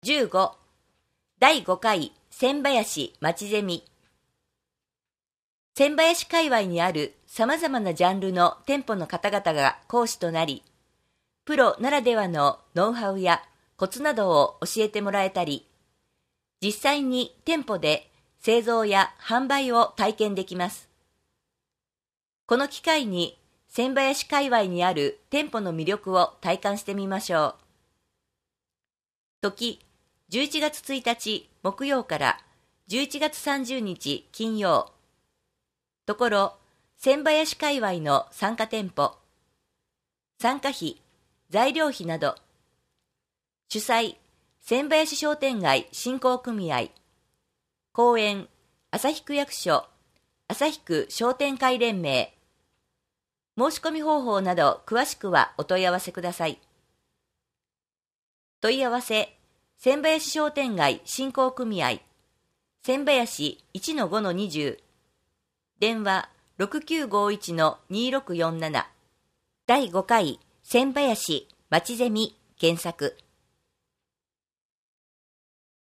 15. 第5回千林町ゼミ。千林界隈にある様々なジャンルの店舗の方々が講師となり、プロならではのノウハウやコツなどを教えてもらえたり、実際に店舗で製造や販売を体験できます。この機会に千林界隈にある店舗の魅力を体感してみましょう。時、11月1日木曜から11月30日金曜。ところ、千林界隈の参加店舗。参加費、材料費など。主催、千林商店街振興組合。後援、旭区役所、旭区商店会連盟。申し込み方法など詳しくはお問い合わせください。問い合わせ、千林商店街振興組合、千林 1-5-20、電話 6951-2647、第5回千林町ゼミ検索。